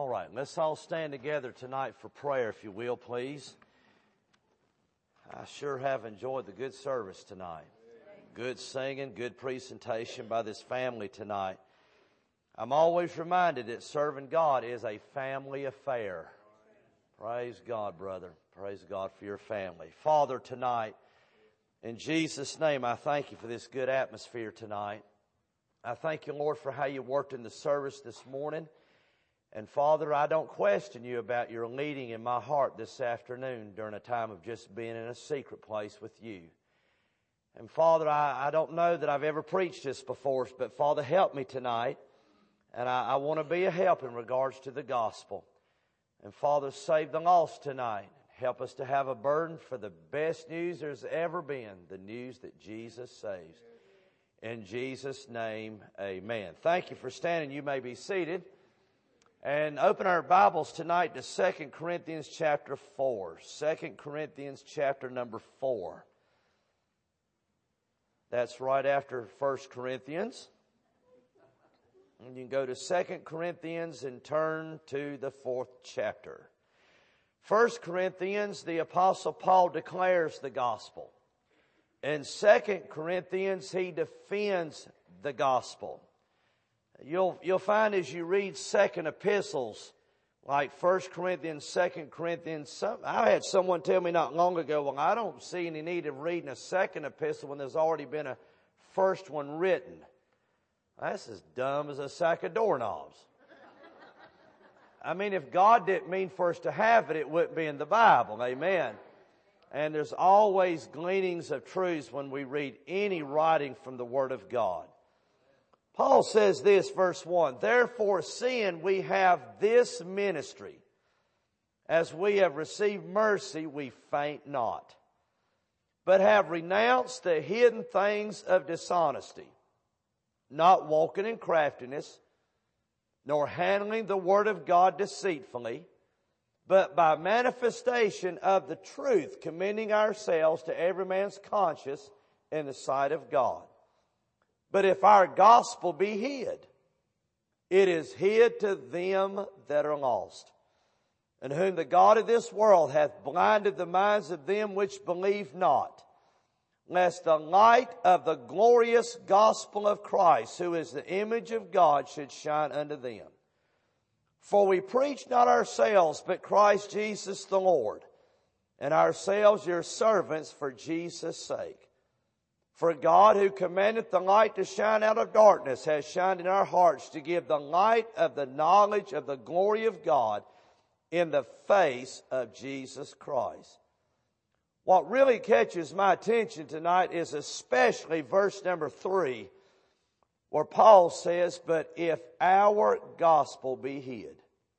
right, let's all stand together tonight for prayer, if you will, please. I sure have enjoyed the good service tonight. Good singing, good presentation by this family tonight. I'm always reminded that serving God is a family affair. Praise God, brother. Praise God for your family. Father, tonight, in Jesus' name, I thank you for this good atmosphere tonight. I thank you, Lord, for how you worked in the service this morning. And Father, I don't question you about your leading in my heart this afternoon during a time of just being in a secret place with you. And Father, I don't know that I've ever preached this before, but Father, help me tonight. And I want to be a help in regards to the gospel. And Father, save the lost tonight. Help us to have a burden for the best news there's ever been, the news that Jesus saves. In Jesus' name, amen. Thank you for standing. You may be seated. And open our Bibles tonight to 2 Corinthians chapter 4. 2 Corinthians chapter number 4. That's right after 1 Corinthians. And you can go to 2 Corinthians and turn to the 4th chapter. 1 Corinthians, the Apostle Paul declares the gospel. In 2 Corinthians, he defends the gospel. You'll find as you read second epistles, like 1 Corinthians, 2 Corinthians, I had someone tell me not long ago, well, I don't see any need of reading a second epistle when there's already been a first one written. That's as dumb as a sack of doorknobs. I mean, if God didn't mean for us to have it, it wouldn't be in the Bible. Amen. And there's always gleanings of truths when we read any writing from the Word of God. Paul says this, verse 1, therefore, seeing we have this ministry, as we have received mercy, we faint not, but have renounced the hidden things of dishonesty, not walking in craftiness, nor handling the word of God deceitfully, but by manifestation of the truth, commending ourselves to every man's conscience in the sight of God. But if our gospel be hid, it is hid to them that are lost, in whom the God of this world hath blinded the minds of them which believe not, lest the light of the glorious gospel of Christ, who is the image of God, should shine unto them. For we preach not ourselves, but Christ Jesus the Lord, and ourselves your servants for Jesus' sake. For God, who commandeth the light to shine out of darkness, has shined in our hearts to give the light of the knowledge of the glory of God in the face of Jesus Christ. What really catches my attention tonight is especially verse number 3, where Paul says, but if our gospel be hid,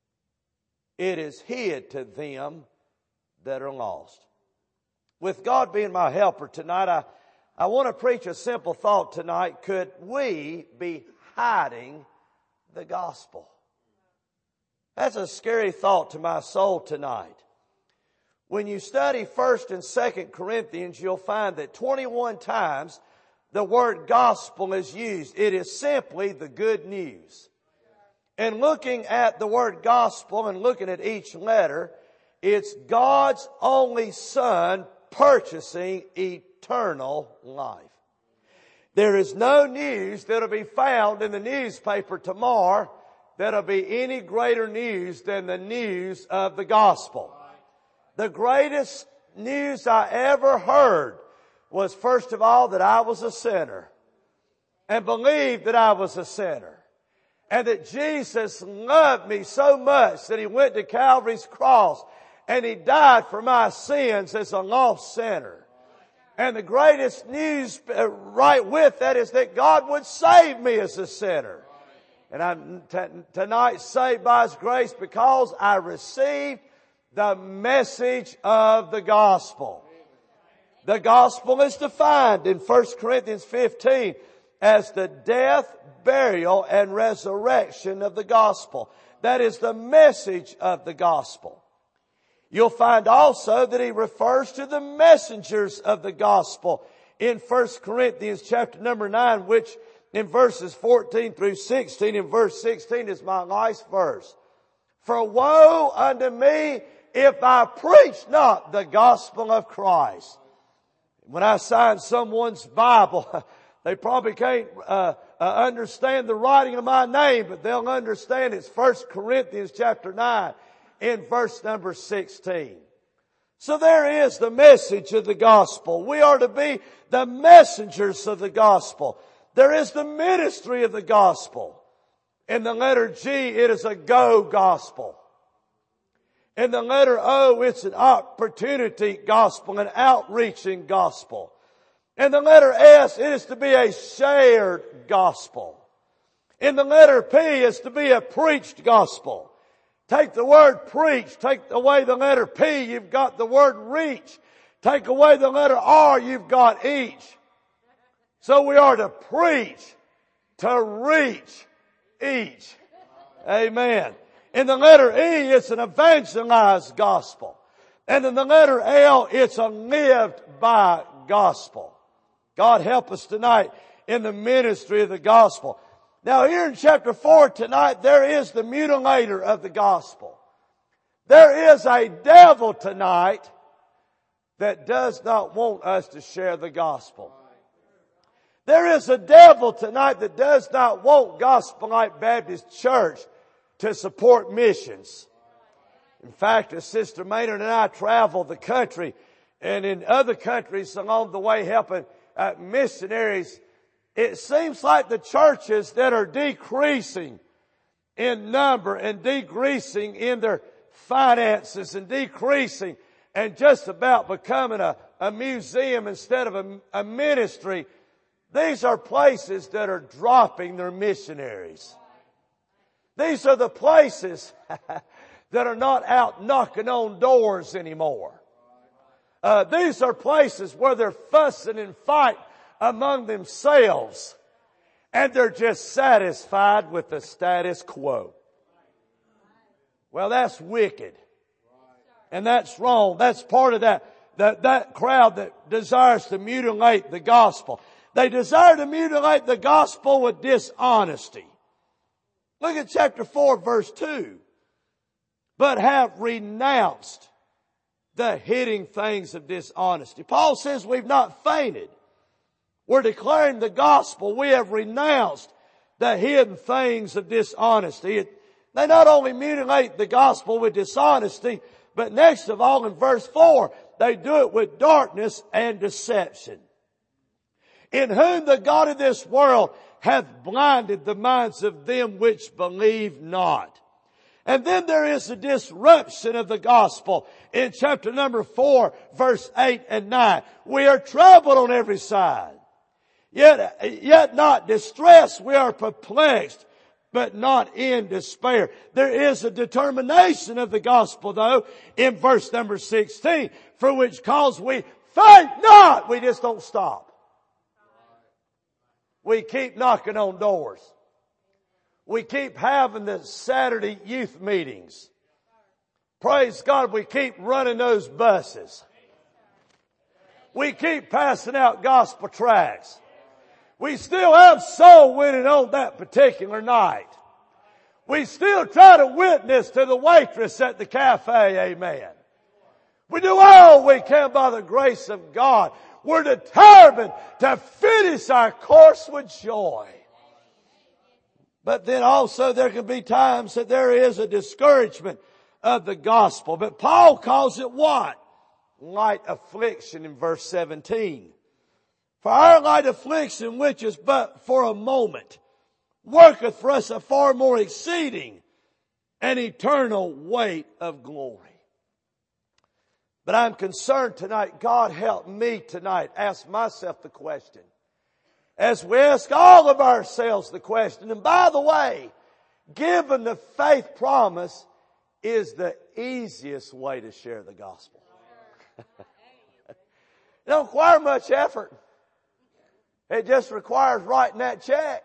it is hid to them that are lost. With God being my helper tonight, I want to preach a simple thought tonight. Could we be hiding the gospel? That's a scary thought to my soul tonight. When you study 1st and 2nd Corinthians, you'll find that 21 times the word gospel is used. It is simply the good news. And looking at the word gospel and looking at each letter, it's God's only Son purchasing eternal life. There is no news that'll be found in the newspaper tomorrow that'll be any greater news than the news of the gospel. The greatest news I ever heard was, first of all, that I was a sinner and believed that I was a sinner, and that Jesus loved me so much that He went to Calvary's cross and He died for my sins as a lost sinner. And the greatest news right with that is that God would save me as a sinner. And I'm tonight saved by His grace because I received the message of the gospel. The gospel is defined in 1 Corinthians 15 as the death, burial, and resurrection of the gospel. That is the message of the gospel. You'll find also that he refers to the messengers of the gospel in 1 Corinthians chapter number 9, which in verses 14 through 16, in verse 16 is my last verse. For woe unto me if I preach not the gospel of Christ. When I sign someone's Bible, they probably can't understand the writing of my name, but they'll understand it's 1 Corinthians chapter 9 in verse number 16. So there is the message of the gospel. We are to be the messengers of the gospel. There is the ministry of the gospel. In the letter G, it is a go gospel. In the letter O, it's an opportunity gospel, an outreaching gospel. In the letter S, it is to be a shared gospel. In the letter P, it's to be a preached gospel. Take the word preach, take away the letter P, you've got the word reach. Take away the letter R, you've got each. So we are to preach, to reach each. Amen. In the letter E, it's an evangelized gospel. And in the letter L, it's a lived by gospel. God help us tonight in the ministry of the gospel. Now here in chapter 4 tonight, there is the mutilator of the gospel. There is a devil tonight that does not want us to share the gospel. There is a devil tonight that does not want Gospel Light Baptist Church to support missions. In fact, as Sister Maynard and I travel the country and in other countries along the way helping missionaries, it seems like the churches that are decreasing in number and decreasing in their finances and decreasing and just about becoming a museum instead of a ministry, these are places that are dropping their missionaries. These are the places that are not out knocking on doors anymore. These are places where they're fussing and fighting among themselves. And they're just satisfied with the status quo. Well, that's wicked. And that's wrong. That's part of that crowd that desires to mutilate the gospel. They desire to mutilate the gospel with dishonesty. Look at chapter 4, verse 2. But have renounced the hidden things of dishonesty. Paul says we've not fainted. We're declaring the gospel. We have renounced the hidden things of dishonesty. They not only mutilate the gospel with dishonesty, but next of all in verse 4, they do it with darkness and deception. In whom the God of this world hath blinded the minds of them which believe not. And then there is a disruption of the gospel in chapter number 4, verse 8 and 9. We are troubled on every side, yet not distressed. We are perplexed, but not in despair. There is a determination of the gospel, though, in verse number 16, for which cause we faint not. We just don't stop. We keep knocking on doors. We keep having the Saturday youth meetings. Praise God, we keep running those buses. We keep passing out gospel tracts. We still have soul winning on that particular night. We still try to witness to the waitress at the cafe, amen. We do all we can by the grace of God. We're determined to finish our course with joy. But then also there can be times that there is a discouragement of the gospel. But Paul calls it what? Light affliction in verse 17. For our light affliction, which is but for a moment, worketh for us a far more exceeding and eternal weight of glory. But I'm concerned tonight, God help me tonight, ask myself the question. As we ask all of ourselves the question, and by the way, given the faith promise is the easiest way to share the gospel. It don't require much effort. It just requires writing that check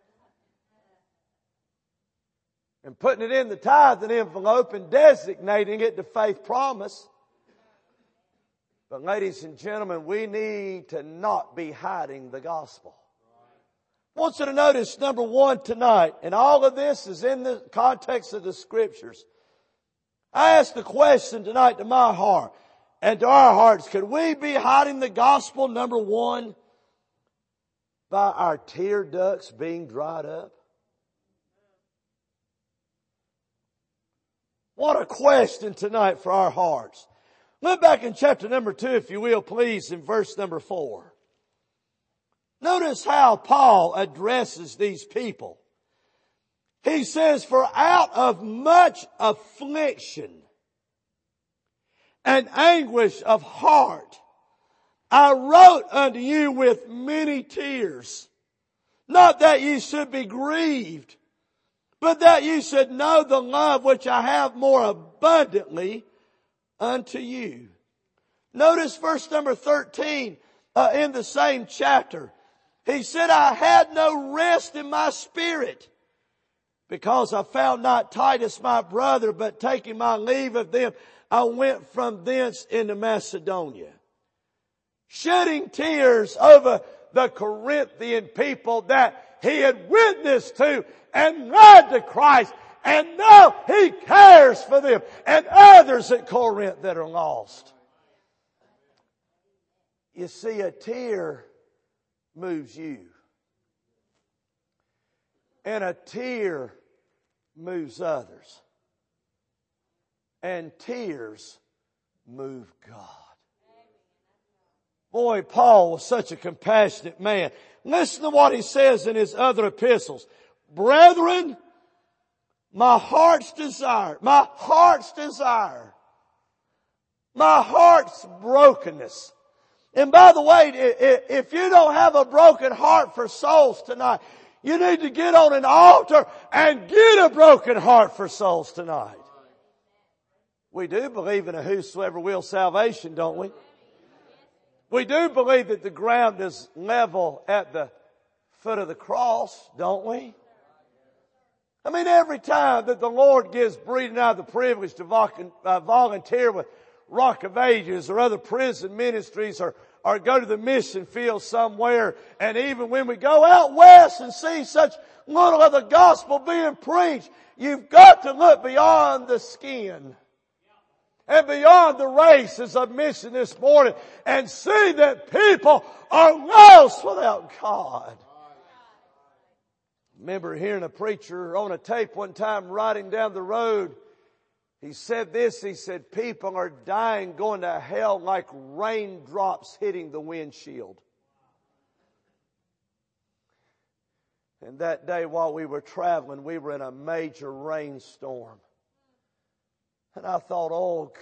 and putting it in the tithing envelope and designating it to faith promise. But ladies and gentlemen, we need to not be hiding the gospel. I want you to notice number one tonight, and all of this is in the context of the Scriptures. I ask the question tonight to my heart and to our hearts, could we be hiding the gospel, number one, by our tear ducts being dried up? What a question tonight for our hearts. Look back in chapter number 2, if you will, please, in verse number 4. Notice how Paul addresses these people. He says, for out of much affliction and anguish of heart, I wrote unto you with many tears, not that ye should be grieved, but that ye should know the love which I have more abundantly unto you. Notice verse number 13 in the same chapter. He said, I had no rest in my spirit, because I found not Titus my brother, but taking my leave of them, I went from thence into Macedonia. Shedding tears over the Corinthian people that he had witnessed to and led to Christ. And now he cares for them and others at Corinth that are lost. You see, a tear moves you. And a tear moves others. And tears move God. Boy, Paul was such a compassionate man. Listen to what he says in his other epistles. Brethren, my heart's desire, my heart's brokenness. And by the way, if you don't have a broken heart for souls tonight, you need to get on an altar and get a broken heart for souls tonight. We do believe in a whosoever will salvation, don't we? We do believe that the ground is level at the foot of the cross, don't we? I mean, every time that the Lord gives Breeden and I the privilege to volunteer with Rock of Ages or other prison ministries or go to the mission field somewhere, and even when we go out west and see such little of the gospel being preached, you've got to look beyond the skin and beyond the races of mission this morning and see that people are lost without God. I remember hearing a preacher on a tape one time riding down the road. He said this, he said, people are dying going to hell like raindrops hitting the windshield. And that day while we were traveling, we were in a major rainstorm. And I thought, oh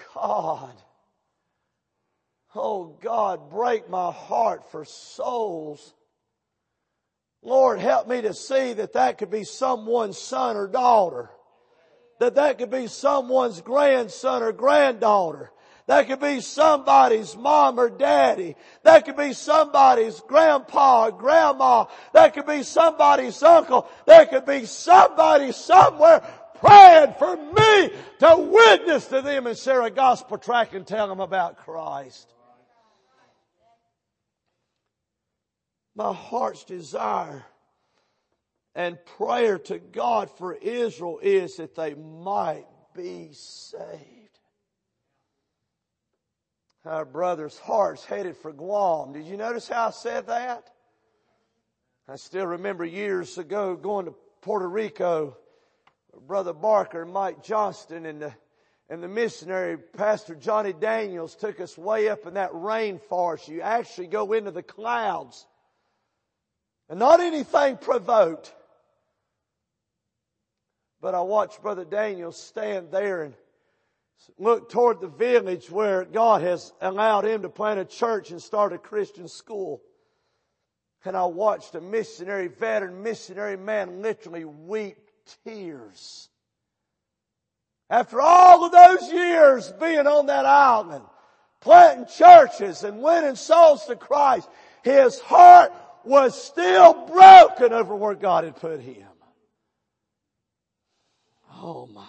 God, break my heart for souls. Lord, help me to see that could be someone's son or daughter. That could be someone's grandson or granddaughter. That could be somebody's mom or daddy. That could be somebody's grandpa or grandma. That could be somebody's uncle. That could be somebody somewhere praying for me to witness to them and share a gospel tract and tell them about Christ. My heart's desire and prayer to God for Israel is that they might be saved. Our brother's heart's headed for Guam. Did you notice how I said that? I still remember years ago going to Puerto Rico. Brother Barker and Mike Johnston and the missionary Pastor Johnny Daniels took us way up in that rainforest. You actually go into the clouds. And not anything provoked. But I watched Brother Daniels stand there and look toward the village where God has allowed him to plant a church and start a Christian school. And I watched a veteran missionary man literally weep tears. After all of those years being on that island, planting churches and winning souls to Christ, his heart was still broken over where God had put him. Oh my.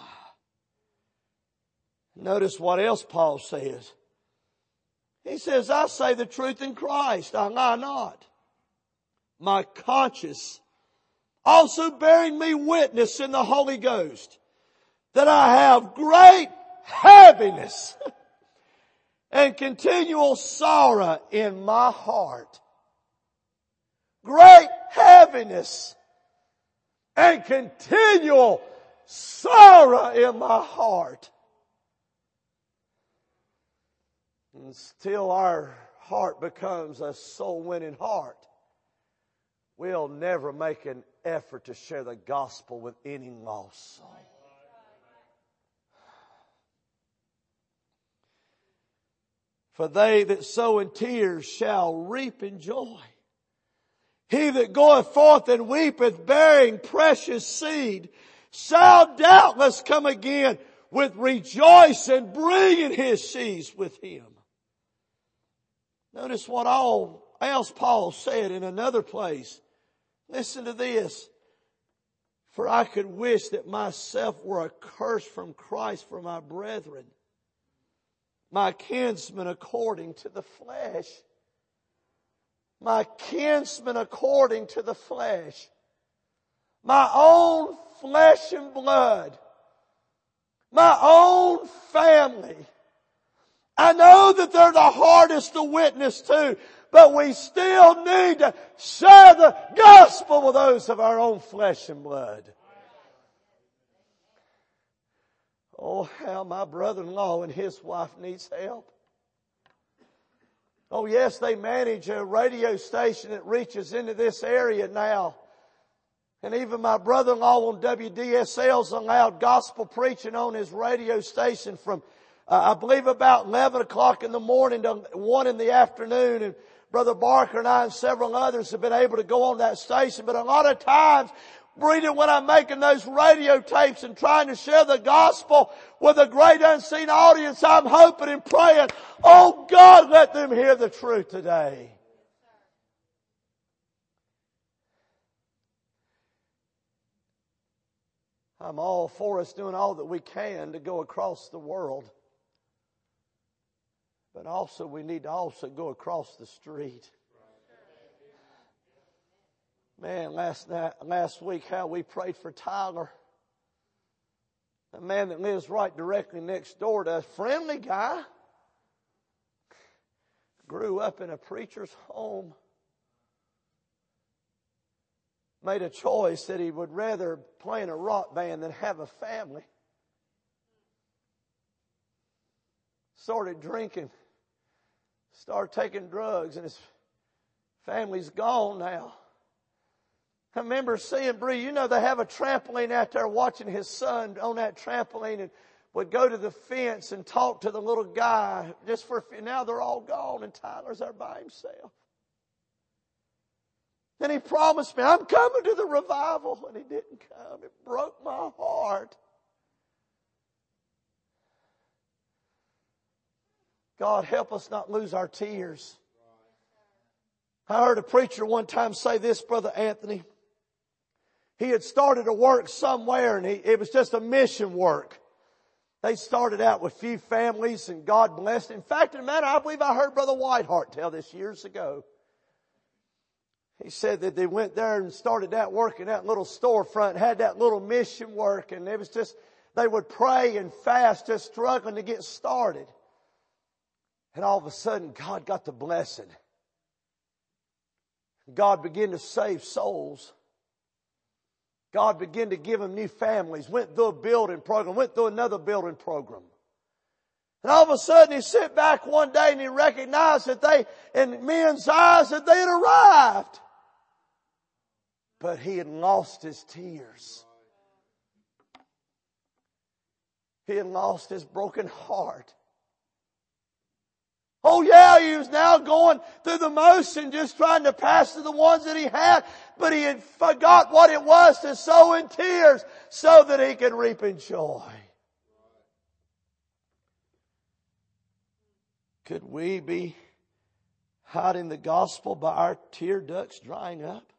Notice what else Paul says. He says, I say the truth in Christ, I lie not. My conscience also bearing me witness in the Holy Ghost, that I have great heaviness and continual sorrow in my heart. Great heaviness and continual sorrow in my heart. Until our heart becomes a soul-winning heart, we'll never make an effort to share the gospel with any lost soul. For they that sow in tears shall reap in joy. He that goeth forth and weepeth, bearing precious seed, shall doubtless come again with rejoicing, bringing his sheaves with him. Notice what all else Paul said in another place. Listen to this. For I could wish that myself were accursed from Christ for my brethren, my kinsmen according to the flesh. My kinsmen according to the flesh. My own flesh and blood. My own family. I know that they're the hardest to witness to, but we still need to share the gospel with those of our own flesh and blood. Oh, how my brother-in-law and his wife needs help. Oh, yes, they manage a radio station that reaches into this area now. And even my brother-in-law on WDSL's allowed gospel preaching on his radio station from, I believe, about 11 o'clock in the morning to 1 in the afternoon. And Brother Barker and I and several others have been able to go on that station. But a lot of times, Brenda, when I'm making those radio tapes and trying to share the gospel with a great unseen audience, I'm hoping and praying, oh God, let them hear the truth today. I'm all for us doing all that we can to go across the world. But also we need to also go across the street. Man, last week how we prayed for Tyler. A man that lives right directly next door to us. Friendly guy. Grew up in a preacher's home. Made a choice that he would rather play in a rock band than have a family. Started drinking. Started taking drugs, and his family's gone now. I remember seeing Bree, you know, they have a trampoline out there, watching his son on that trampoline, and would go to the fence and talk to the little guy just for a few. Now they're all gone and Tyler's there by himself. And he promised me, I'm coming to the revival, and he didn't come. It broke my heart. God, help us not lose our tears. I heard a preacher one time say this, Brother Anthony. He had started a work somewhere, and it was just a mission work. They started out with few families, and God blessed. In fact, in a matter, I believe I heard Brother Whiteheart tell this years ago. He said that they went there and started that work in that little storefront, had that little mission work, and it was just, they would pray and fast, just struggling to get started. And all of a sudden, God got the blessing. God began to save souls. God began to give them new families, went through a building program, went through another building program. And all of a sudden he sat back one day and he recognized that they, in men's eyes, that they had arrived. But he had lost his tears. He had lost his broken heart. Oh yeah, he was now going through the motion, just trying to pass to the ones that he had, but he had forgot what it was to sow in tears so that he could reap in joy. Could we be hiding the gospel by our tear ducts drying up?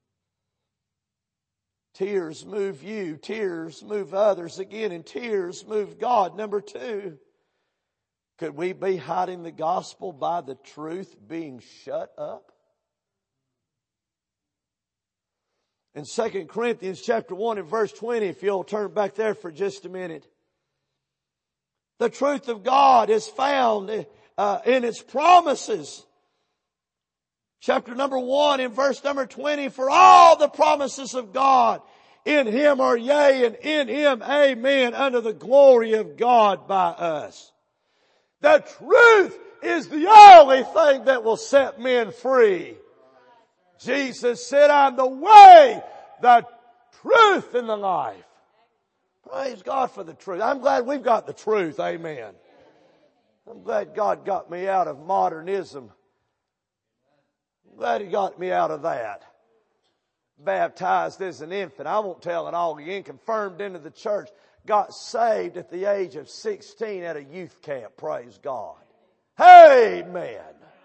Tears move you, tears move others again, and tears move God. Number 2. Could we be hiding the gospel by the truth being shut up? In 2 Corinthians chapter 1 and verse 20, if you'll turn back there for just a minute. The truth of God is found in its promises. Chapter number 1 and verse number 20, for all the promises of God in Him are yea, and in Him amen, unto the glory of God by us. The truth is the only thing that will set men free. Jesus said, I'm the way, the truth, and the life. Praise God for the truth. I'm glad we've got the truth. Amen. I'm glad God got me out of modernism. I'm glad He got me out of that. Baptized as an infant. I won't tell it all again. Confirmed into the church. Got saved at the age of 16 at a youth camp. Praise God. Amen.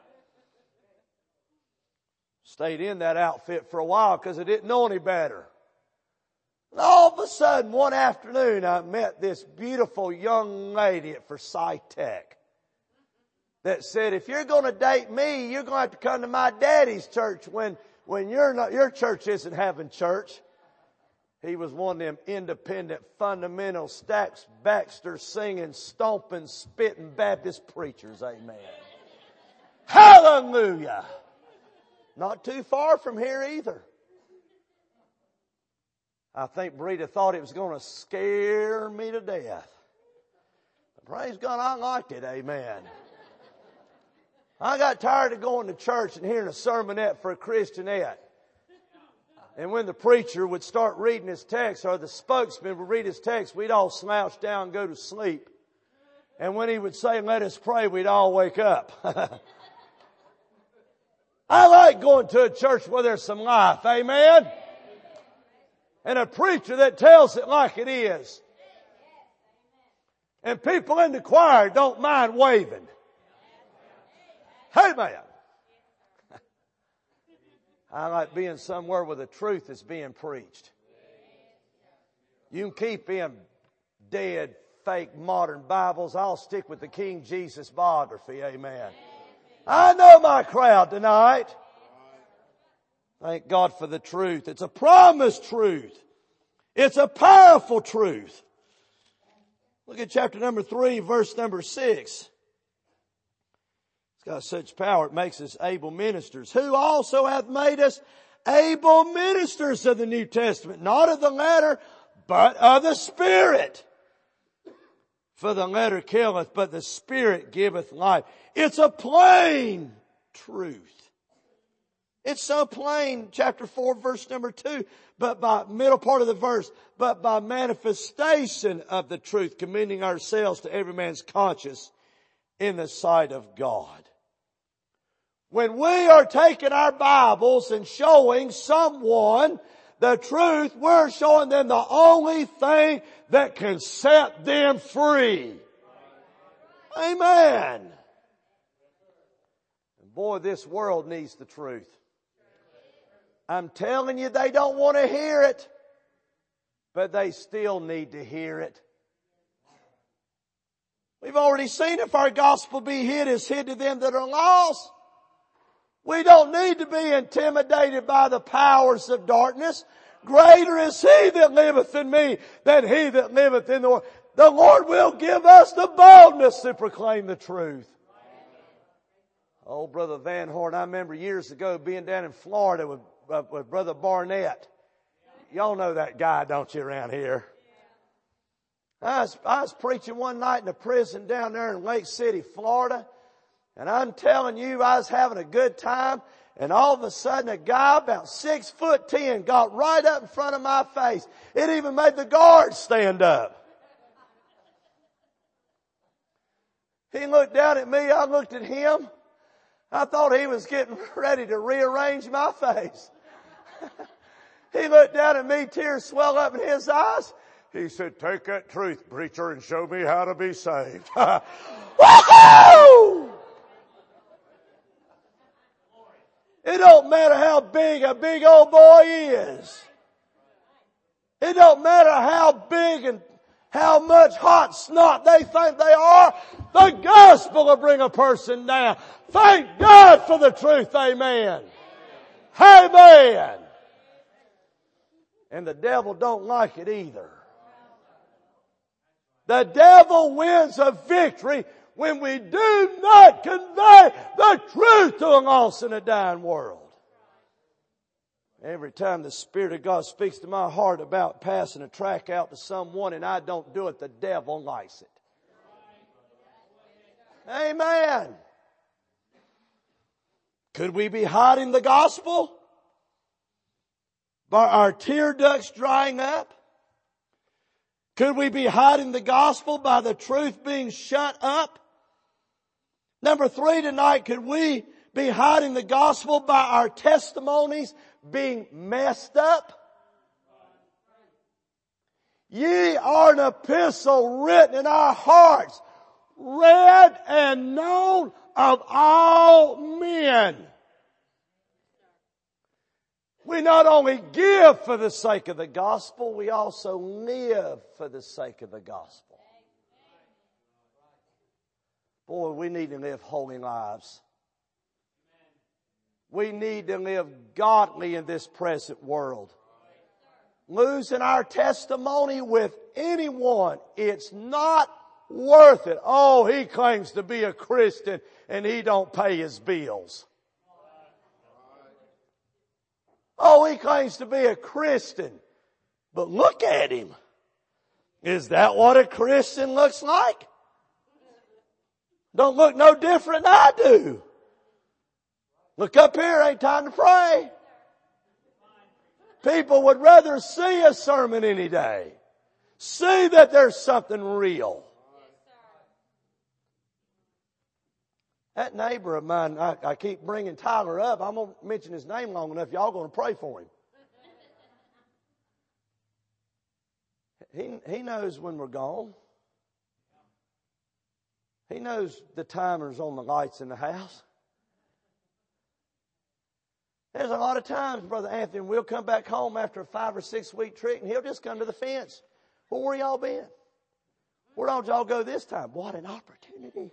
Stayed in that outfit for a while because I didn't know any better. And all of a sudden, one afternoon, I met this beautiful young lady at Forsyth Tech that said, if you're going to date me, you're going to have to come to my daddy's church when your church isn't having church. He was one of them independent, fundamental, Stacks Baxter singing, stomping, spitting Baptist preachers. Amen. Hallelujah. Not too far from here either. I think Brita thought it was going to scare me to death. But praise God, I liked it. Amen. I got tired of going to church and hearing a sermonette for a Christianette. And when the preacher would start reading his text, or the spokesman would read his text, we'd all slouch down and go to sleep. And when he would say, let us pray, we'd all wake up. I like going to a church where there's some life. Amen? And a preacher that tells it like it is. And people in the choir don't mind waving. Amen. I like being somewhere where the truth is being preached. You can keep them dead, fake, modern Bibles. I'll stick with the King Jesus biography. Amen. I know my crowd tonight. Thank God for the truth. It's a promised truth. It's a powerful truth. Look at chapter number 3, verse number 6. It's got such power, it makes us able ministers. Who also hath made us able ministers of the New Testament, not of the letter, but of the Spirit. For the letter killeth, but the Spirit giveth life. It's a plain truth. It's so plain. Chapter 4, verse number 2. But by middle part of the verse, but by manifestation of the truth, commending ourselves to every man's conscience in the sight of God. When we are taking our Bibles and showing someone the truth, we're showing them the only thing that can set them free. Amen. And boy, this world needs the truth. I'm telling you, they don't want to hear it, but they still need to hear it. We've already seen if our gospel be hid, it's hid to them that are lost. We don't need to be intimidated by the powers of darkness. Greater is He that liveth in me than he that liveth in the world. The Lord will give us the boldness to proclaim the truth. Oh, Brother Van Horn, I remember years ago being down in Florida with Brother Barnett. Y'all know that guy, don't you, around here? I was preaching one night in a prison down there in Lake City, Florida. And I'm telling you, I was having a good time. And all of a sudden, a guy about 6'10" got right up in front of my face. It even made the guards stand up. He looked down at me. I looked at him. I thought he was getting ready to rearrange my face. He looked down at me. Tears swelled up in his eyes. He said, take that truth, preacher, and show me how to be saved. Woohoo! It don't matter how big a big old boy is. It don't matter how big and how much hot snot they think they are. The gospel will bring a person down. Thank God for the truth. Amen. Amen. And the devil don't like it either. The devil wins a victory when we do not convey the truth to a lost and a dying world. Every time the Spirit of God speaks to my heart about passing a tract out to someone and I don't do it, the devil likes it. Amen. Could we be hiding the gospel by our tear ducts drying up? Could we be hiding the gospel by the truth being shut up? Number 3 tonight, could we be hiding the gospel by our testimonies being messed up? Ye are an epistle written in our hearts, read and known of all men. We not only give for the sake of the gospel, we also live for the sake of the gospel. Boy, we need to live holy lives. We need to live godly in this present world. Losing our testimony with anyone, it's not worth it. Oh, he claims to be a Christian and he don't pay his bills. Oh, he claims to be a Christian, but look at him. Is that what a Christian looks like? Don't look no different than I do. Look up here, ain't time to pray. People would rather see a sermon any day. See that there's something real. That neighbor of mine, I keep bringing Tyler up. I'm going to mention his name long enough. Y'all going to pray for him. He knows when we're gone. He knows the timers on the lights in the house. There's a lot of times, Brother Anthony, we'll come back home after a 5 or 6 week trip and he'll just come to the fence. Well, where y'all been? Where don't y'all go this time? What an opportunity.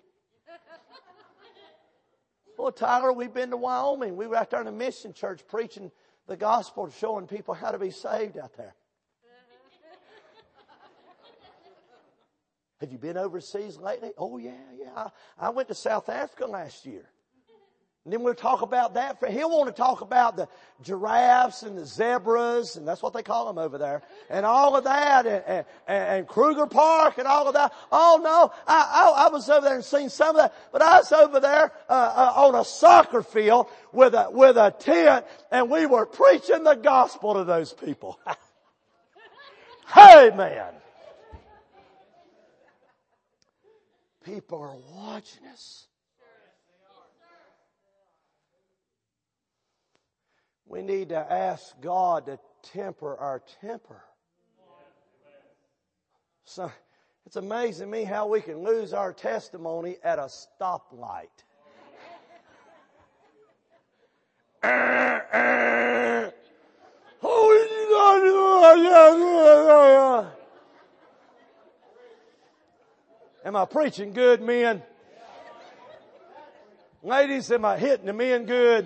Well, Tyler, we've been to Wyoming. We were out there in a mission church preaching the gospel, showing people how to be saved out there. Have you been overseas lately? Oh, yeah. I went to South Africa last year. And then we'll talk about that. He'll want to talk about the giraffes and the zebras, and that's what they call them over there, and all of that, and Kruger Park and all of that. Oh no, I was over there and seen some of that, but I was over there on a soccer field with a tent, and we were preaching the gospel to those people. Hey, man. People are watching us. We need to ask God to temper our temper. So it's amazing to me how we can lose our testimony at a stoplight. Am I preaching good, men? Ladies, am I hitting the men good?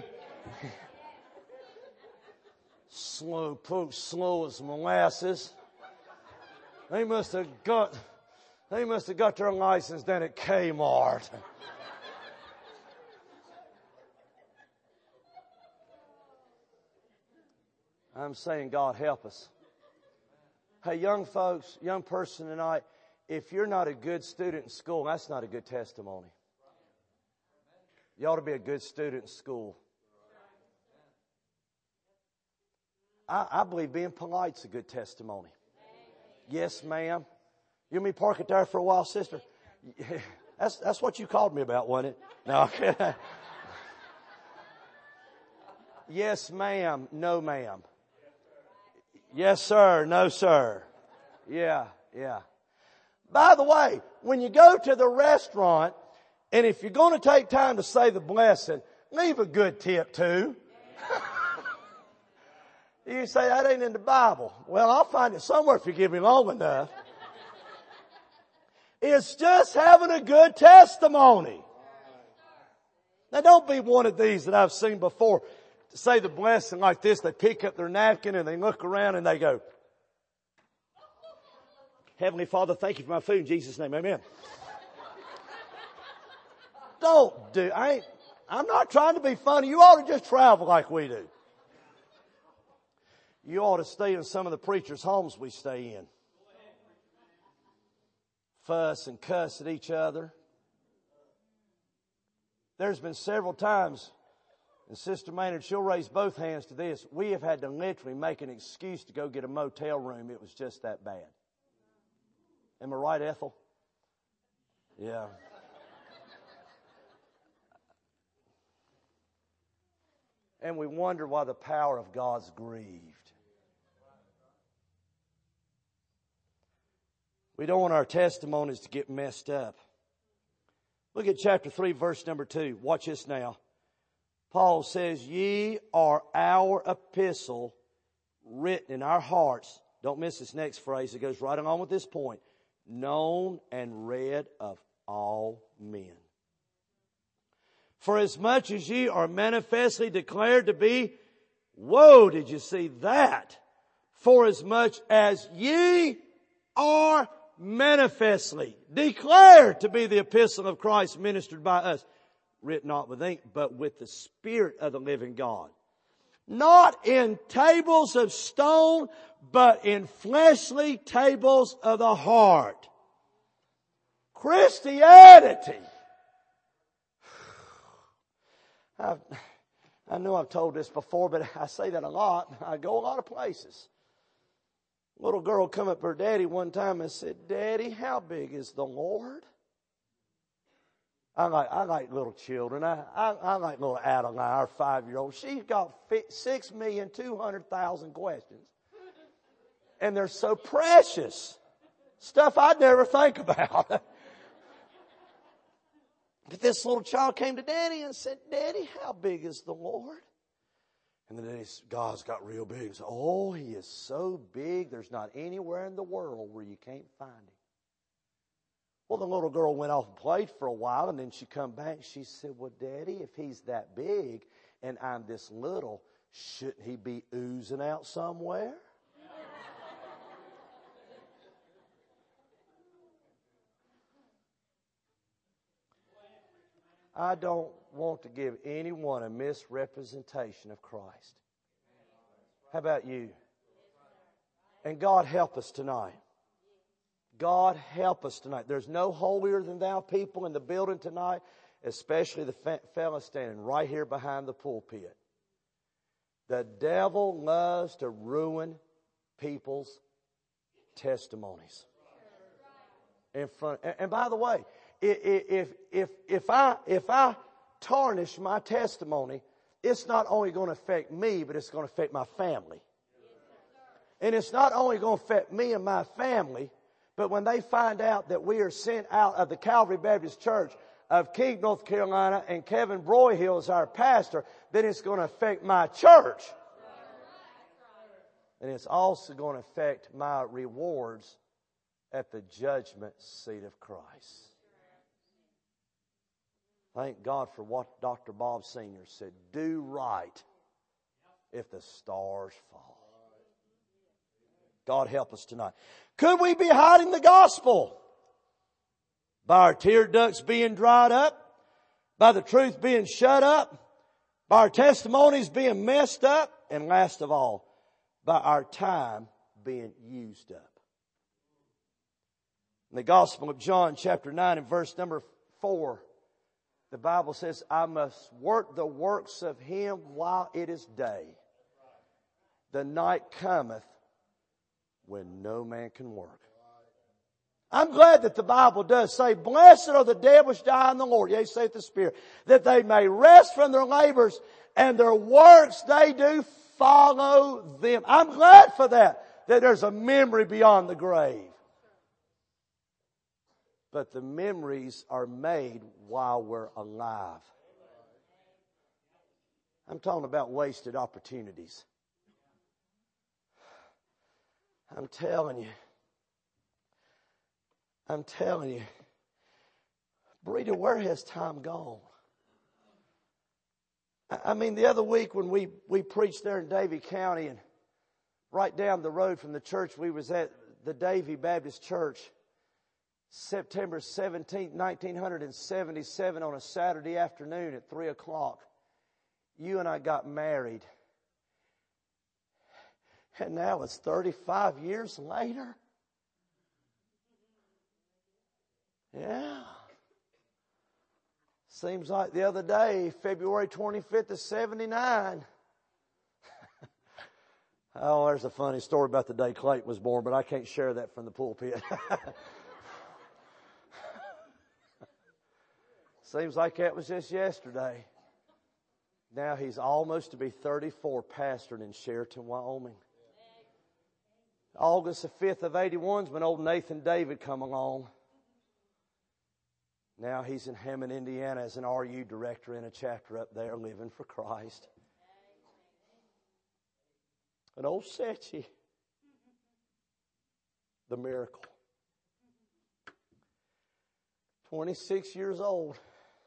Slow as molasses. They must have got their license down at Kmart. I'm saying, God help us. Hey, young folks, young person tonight, if you're not a good student in school, that's not a good testimony. You ought to be a good student in school. I believe being polite's a good testimony. Yes, ma'am. You want me to park it there for a while, sister? That's what you called me about, wasn't it? No. Yes, ma'am. No, ma'am. Yes, sir. No, sir. Yeah. By the way, when you go to the restaurant, and if you're going to take time to say the blessing, leave a good tip too. You say, that ain't in the Bible. Well, I'll find it somewhere if you give me long enough. It's just having a good testimony. Now, don't be one of these that I've seen before. say the blessing like this, they pick up their napkin and they look around and they go, Heavenly Father, thank you for my food in Jesus' name, amen. Don't do, I'm not trying to be funny. You ought to just travel like we do. You ought to stay in some of the preachers' homes we stay in. Fuss and cuss at each other. There's been several times, and Sister Maynard, she'll raise both hands to this, we have had to literally make an excuse to go get a motel room. It was just that bad. Am I right, Ethel? Yeah. And we wonder why the power of God's grieved. We don't want our testimonies to get messed up. Look at chapter 3, verse number 2. Watch this now. Paul says, ye are our epistle written in our hearts. Don't miss this next phrase. It goes right along with this point. Known and read of all men. For as much as ye are manifestly declared to be, whoa, did you see that? For as much as ye are manifestly declared to be the epistle of Christ ministered by us, written not with ink, but with the Spirit of the living God. Not in tables of stone, but in fleshly tables of the heart. Christianity. I know I've told this before, but I say that a lot. I go a lot of places. Little girl come up to her daddy one time and said, Daddy, how big is the Lord? I like little children. I like little Adeline, our 5-year-old. She's got 6,200,000 questions. And they're so precious. Stuff I'd never think about. But this little child came to Daddy and said, Daddy, how big is the Lord? And then God's got real big. He said, oh, He is so big, there's not anywhere in the world where you can't find Him. Well, the little girl went off and played for a while, and then she come back. She said, well, Daddy, if He's that big and I'm this little, shouldn't He be oozing out somewhere? I don't want to give anyone a misrepresentation of Christ. How about you? And God help us tonight. God help us tonight. There's no holier than thou people in the building tonight, especially the fella standing right here behind the pulpit. The devil loves to ruin people's testimonies. In front, and by the way, if I tarnish my testimony, it's not only going to affect me, but it's going to affect my family. And it's not only going to affect me and my family, but when they find out that we are sent out of the Calvary Baptist Church of King, North Carolina, and Kevin Broyhill is our pastor, then it's going to affect my church. And it's also going to affect my rewards at the judgment seat of Christ. Thank God for what Dr. Bob Sr. said. Do right if the stars fall. God help us tonight. Could we be hiding the gospel? By our tear ducts being dried up? By the truth being shut up? By our testimonies being messed up? And last of all, by our time being used up. In the Gospel of John chapter 9 and verse number 4, the Bible says, I must work the works of Him while it is day. The night cometh when no man can work. I'm glad that the Bible does say, blessed are the dead which die in the Lord, yea, saith the Spirit, that they may rest from their labors and their works they do follow them. I'm glad for that there's a memory beyond the grave. But the memories are made while we're alive. I'm talking about wasted opportunities. I'm telling you, Brita, where has time gone? I mean, the other week when we preached there in Davie County, and right down the road from the church, we was at the Davie Baptist Church, September 17th, 1977, on a Saturday afternoon at 3 o'clock. You and I got married. And now it's 35 years later. Yeah. Seems like the other day, February 25th of 79. Oh, there's a funny story about the day Clayton was born, but I can't share that from the pulpit. Seems like that was just yesterday. Now he's almost to be 34, pastoring in Sheraton, Wyoming. August the 5th of 81 is when old Nathan David come along. Now he's in Hammond, Indiana as an RU director in a chapter up there, living for Christ. And old Setchy, the miracle. 26 years old.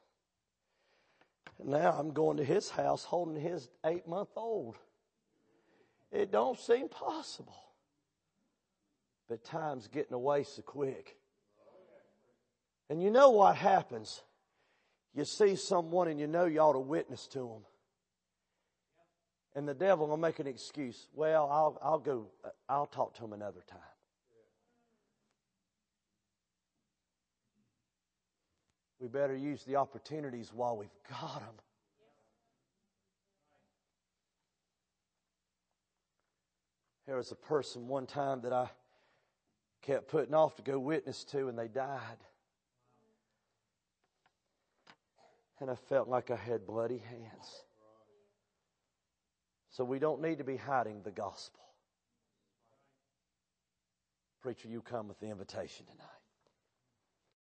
And now I'm going to his house holding his 8-month-old. It don't seem possible. But time's getting away so quick. And you know what happens? You see someone and you know you ought to witness to them. And the devil will make an excuse. Well, I'll talk to him another time. We better use the opportunities while we've got them. There was a person one time that I kept putting off to go witness to, and they died. And I felt like I had bloody hands. So we don't need to be hiding the gospel. Preacher, you come with the invitation tonight.